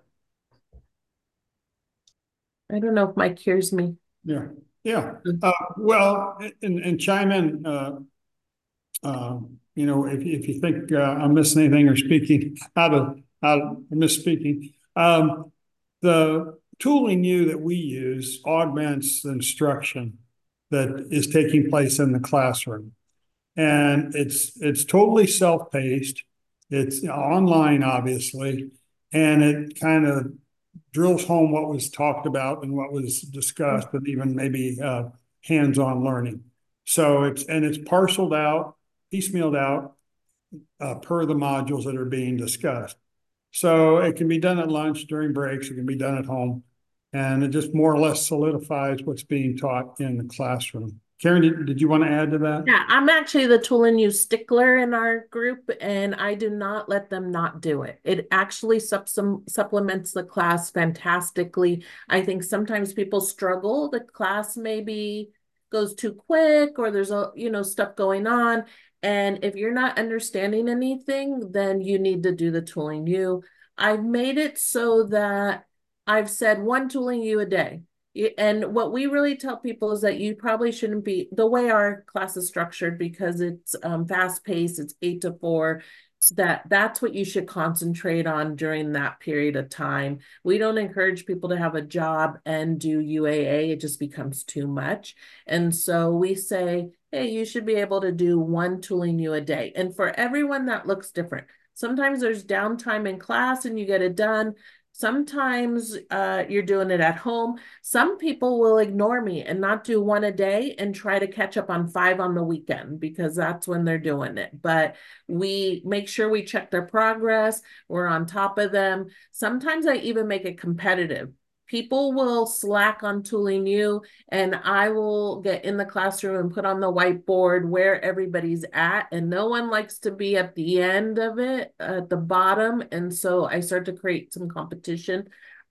I don't know if Mike hears me. Yeah, yeah. Uh, well, and, and chime in, uh, uh, you know, if, if you think uh, I'm missing anything or speaking out of, out of misspeaking. Um, the tooling U that we use augments the instruction that is taking place in the classroom. And it's it's totally self-paced. It's online, obviously, and it kind of drills home what was talked about and what was discussed, and even maybe uh, hands-on learning. So it's and it's parceled out, piecemealed out uh, per the modules that are being discussed. So it can be done at lunch, during breaks. It can be done at home, and it just more or less solidifies what's being taught in the classroom. Karen, did, did you want to add to that? Yeah, I'm actually the tooling U stickler in our group, and I do not let them not do it. It actually sup some, supplements the class fantastically. I think sometimes people struggle. The class maybe goes too quick, or there's a you know stuff going on. And if you're not understanding anything, then you need to do the tooling U. I've made it so that I've said one tooling U a day. And what we really tell people is that you probably shouldn't be, the way our class is structured, because it's um, fast paced, it's eight to four, that that's what you should concentrate on during that period of time. We don't encourage people to have a job and do U A A. It just becomes too much. And so we say, hey, you should be able to do one tooling U a day. And for everyone, that looks different. Sometimes there's downtime in class and you get it done. Sometimes uh, you're doing it at home. Some people will ignore me and not do one a day and try to catch up on five on the weekend, because that's when they're doing it. But we make sure we check their progress. We're on top of them. Sometimes I even make it competitive. People will slack on tooling U, and I will get in the classroom and put on the whiteboard where everybody's at, and no one likes to be at the end of it, at the bottom. And so I start to create some competition.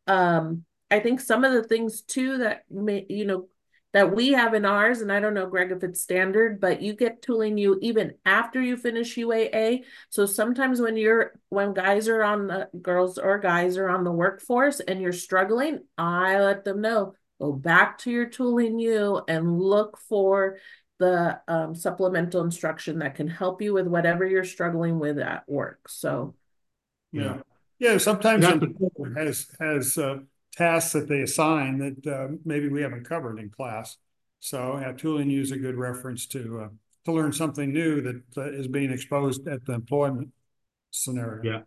Um, I think some of the things too that may, you know, that we have in ours, and I don't know, Greg, if it's standard, but you get tooling U even after you finish U A A. So sometimes when you're, when guys are on the, girls or guys are on the workforce and you're struggling, I let them know, go back to your tooling U and look for the um, supplemental instruction that can help you with whatever you're struggling with at work. So, yeah. Yeah, sometimes the employer has, has uh, tasks that they assign that uh, maybe we haven't covered in class. So yeah, tooling U is a good reference to uh, to learn something new that uh, is being exposed at the employment scenario. Yeah.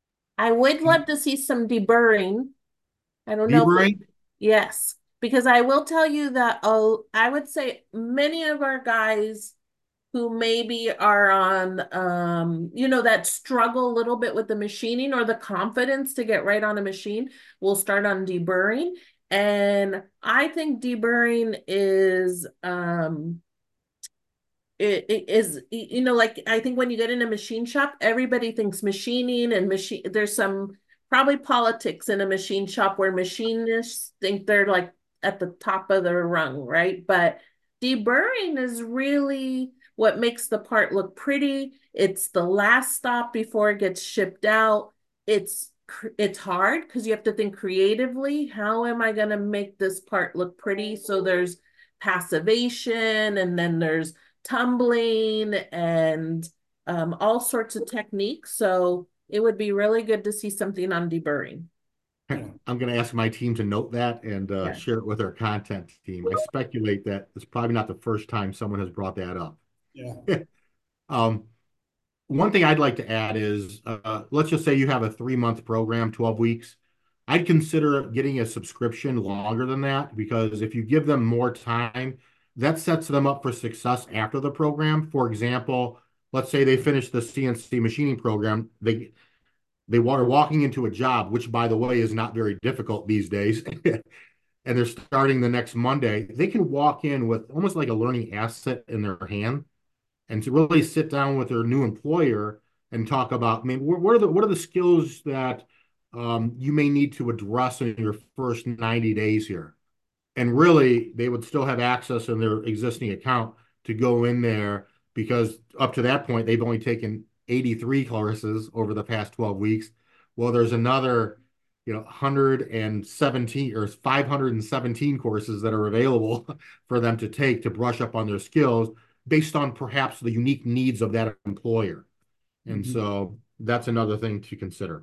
I would love to see some deburring. I don't know. Deburring? If, yes, because I will tell you that uh, I would say many of our guys who maybe are on, um, you know, that struggle a little bit with the machining or the confidence to get right on a machine will start on deburring. And I think deburring is, um, it, it is, you know, like, I think when you get in a machine shop, everybody thinks machining and machine, there's some probably politics in a machine shop where machinists think they're like at the top of the rung, right? But deburring is really what makes the part look pretty. It's the last stop before it gets shipped out. It's it's hard because you have to think creatively. How am I going to make this part look pretty? So there's passivation, and then there's tumbling, and um, all sorts of techniques. So it would be really good to see something on deburring. I'm going to ask my team to note that and uh, yeah. share it with our content team. I speculate that it's probably not the first time someone has brought that up. Yeah. um, one thing I'd like to add is, uh, let's just say you have a three-month program, twelve weeks. I'd consider getting a subscription longer than that, because if you give them more time, that sets them up for success after the program. For example, let's say they finish the C N C machining program. They they are walking into a job, which, by the way, is not very difficult these days. And they're starting the next Monday. They can walk in with almost like a learning asset in their hand, and to really sit down with their new employer and talk about, I mean, what are the what are the skills that um, you may need to address in your first ninety days here. And really, they would still have access in their existing account to go in there, because up to that point, they've only taken eighty-three courses over the past twelve weeks. Well, there's another, you know, one hundred seventeen or five hundred seventeen courses that are available for them to take to brush up on their skills based on perhaps the unique needs of that employer. And mm-hmm. so that's another thing to consider.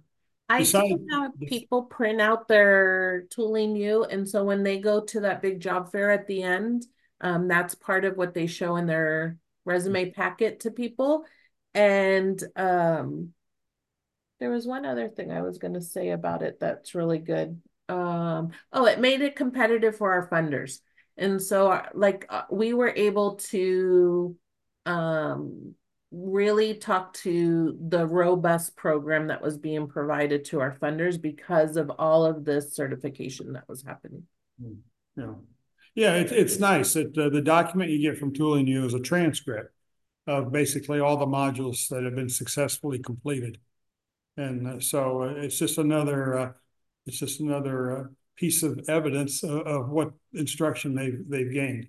I Besides, do have people print out their tooling U, and so when they go to that big job fair at the end, um, that's part of what they show in their resume packet to people. And um, there was one other thing I was going to say about it that's really good. Um, oh, it made it competitive for our funders. And so, uh, like, uh, we were able to um, really talk to the robust program that was being provided to our funders because of all of this certification that was happening. Yeah, yeah, it, it's nice that uh, the document you get from Tooling U is a transcript of basically all the modules that have been successfully completed. And uh, so uh, it's just another, uh, it's just another uh, piece of evidence of, of what instruction they've, they've gained.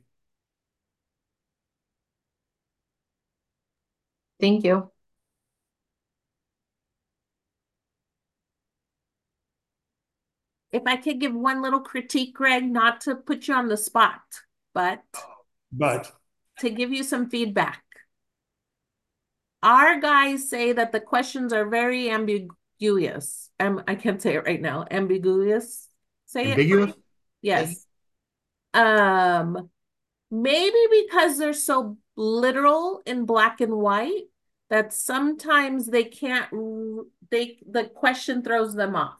Thank you. If I could give one little critique, Greg, not to put you on the spot, but but to give you some feedback. Our guys say that the questions are very ambiguous. Um, I can't say it right now. Ambiguous. Say Ambiguous? it. Yes. Um, maybe because they're so literal in black and white that sometimes they can't. They the question throws them off.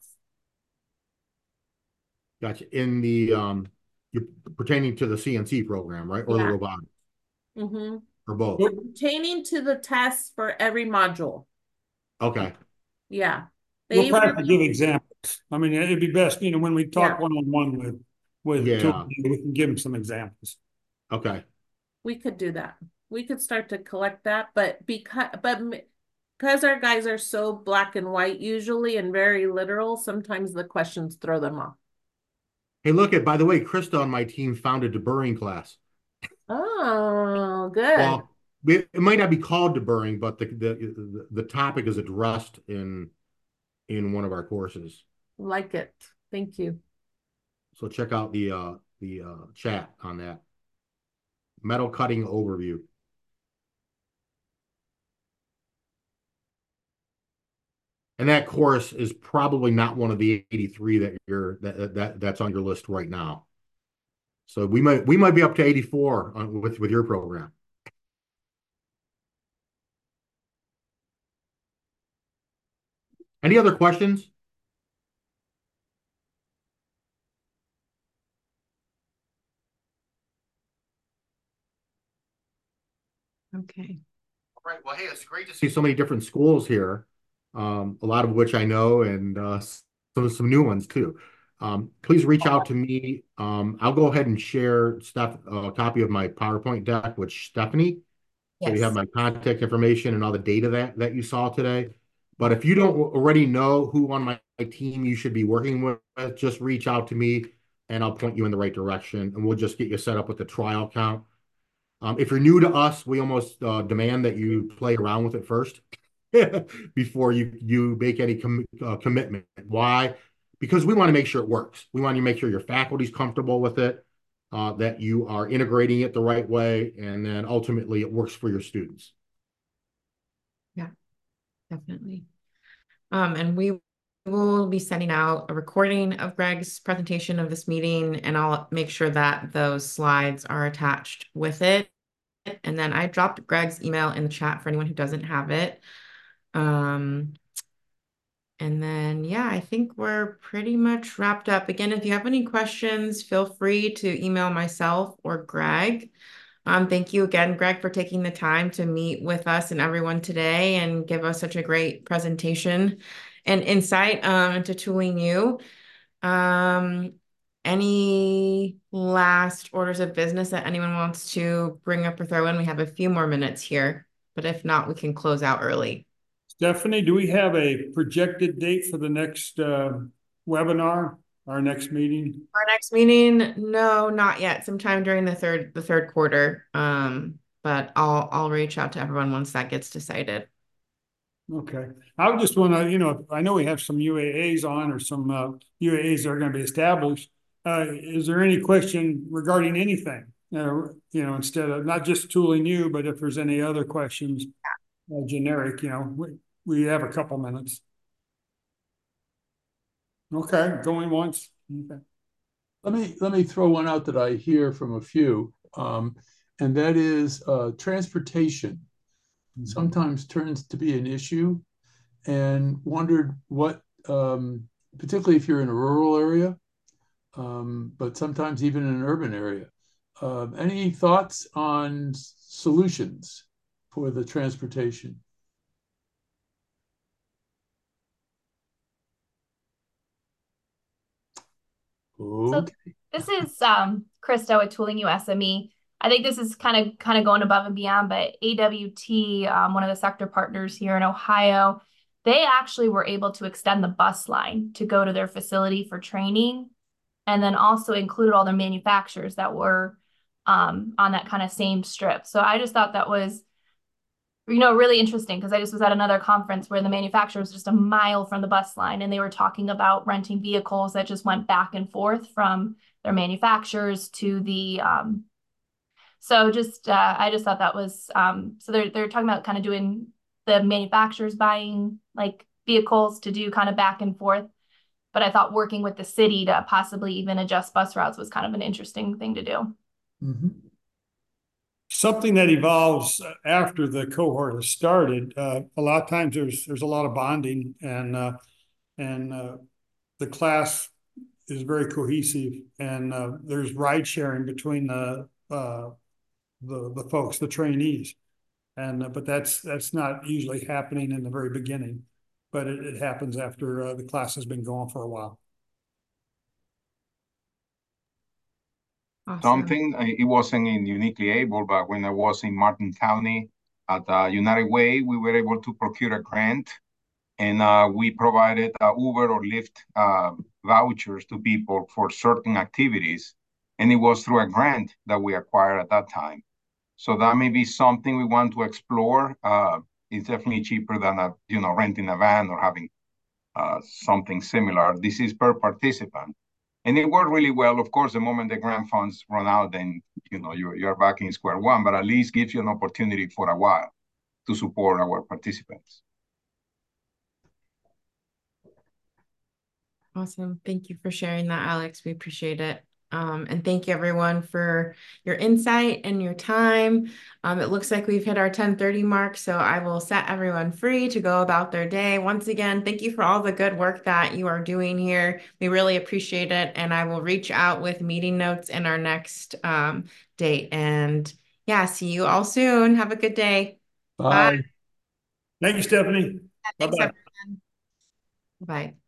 Gotcha. In the um, you're pertaining to the C N C program, right, or Yeah. the robotics, Mm-hmm. or both? Pertaining to the test for every module. Okay. Yeah. We'll They try to give really, examples. I mean, it'd be best, you know, when we talk Yeah. one-on-one with, with Yeah. Tooling U, we can give them some examples. Okay. we could do that. We could start to collect that, but because but m- because our guys are so black and white usually and very literal, sometimes the questions throw them off. Hey, look at, by the way, Krista on my team founded a deburring class. Oh, good. Well, it it might not be called deburring, but the, the, the topic is addressed in, in one of our courses. Like it. Thank you. So check out the, uh, the, uh, chat on that. Metal cutting overview. And that course is probably not one of the eighty-three that you're that that that's on your list right now. So we might we might be up to eighty-four on, with with your program. Any other questions? Okay. All right. Well, hey, it's great to see so many different schools here, um, a lot of which I know, and uh, some some new ones too. Um, please reach out to me. Um, I'll go ahead and share Steph a copy of my PowerPoint deck with Stephanie. So you have Yes. my contact information and all the data that, that you saw today. But if you don't already know who on my, my team you should be working with, just reach out to me and I'll point you in the right direction. And we'll just get you set up with the trial account. Um, if you're new to us, we almost uh, demand that you play around with it first before you, you make any com uh, commitment. Why? Because we want to make sure it works. We want to make sure your faculty's comfortable with it. Uh, that you are integrating it the right way, and then ultimately it works for your students. Yeah, definitely. Um, and we will be sending out a recording of Greg's presentation of this meeting, and I'll make sure that those slides are attached with it. And then I dropped Greg's email in the chat for anyone who doesn't have it. Um, And then, yeah, I think we're pretty much wrapped up. Again, if you have any questions, feel free to email myself or Greg. Um, thank you again, Greg, for taking the time to meet with us and everyone today and give us such a great presentation and insight um, into Tooling U. Um, any last orders of business that anyone wants to bring up or throw in? We have a few more minutes here, but if not, we can close out early. Stephanie, do we have a projected date for the next uh, webinar, our next meeting? Our next meeting, no, not yet. Sometime during the third the third quarter. Um, but I'll I'll reach out to everyone once that gets decided. Okay. I would just want to, you know, I know we have some U A As on or some uh, U A As that are going to be established. Uh, is there any question regarding anything? Uh, you know, instead of not just Tooling U, but if there's any other questions, uh, generic, you know, we, we have a couple minutes. Okay, going once. Okay. Let me let me throw one out that I hear from a few, um, and that is uh, transportation. Mm-hmm. Sometimes turns to be an issue, and wondered what, um, particularly if you're in a rural area, um, but sometimes even in an urban area. Uh, any thoughts on solutions for the transportation? So this is um, Krista with Tooling U S M E. I think this is kind of kind of going above and beyond, but A W T, um, one of the sector partners here in Ohio, they actually were able to extend the bus line to go to their facility for training, and then also included all their manufacturers that were um, on that kind of same strip. So I just thought that was, you know, really interesting, because I just was at another conference where the manufacturer was just a mile from the bus line, and they were talking about renting vehicles that just went back and forth from their manufacturers to the um so just uh, I just thought that was um so they're they're talking about kind of doing the manufacturers buying like vehicles to do kind of back and forth, but I thought working with the city to possibly even adjust bus routes was kind of an interesting thing to do. Mm-hmm. Something that evolves after the cohort has started. Uh, a lot of times there's there's a lot of bonding, and uh, and uh, the class is very cohesive, and uh, there's ride sharing between the uh, the the folks, the trainees, and uh, but that's that's not usually happening in the very beginning, but it, it happens after uh, the class has been going for a while. Awesome. Something, it wasn't in Uniquely Able, but when I was in Martin County at uh, United Way, we were able to procure a grant, and uh, we provided uh, Uber or Lyft uh, vouchers to people for certain activities, and it was through a grant that we acquired at that time. So that may be something we want to explore. Uh, it's definitely cheaper than a, you know, renting a van or having uh, something similar. This is per participant. And it worked really well. Of course, the moment the grant funds run out, then you know you're you're back in square one. But at least gives you an opportunity for a while to support our participants. Awesome. Thank you for sharing that, Alex. We appreciate it. Um, and thank you everyone for your insight and your time. Um, it looks like we've hit our ten thirty mark, so I will set everyone free to go about their day. Once again, thank you for all the good work that you are doing here. We really appreciate it, and I will reach out with meeting notes in our next um, date. And yeah, see you all soon. Have a good day. Bye. Bye. Thank you, Stephanie. Thanks, Bye-bye. everyone. Bye.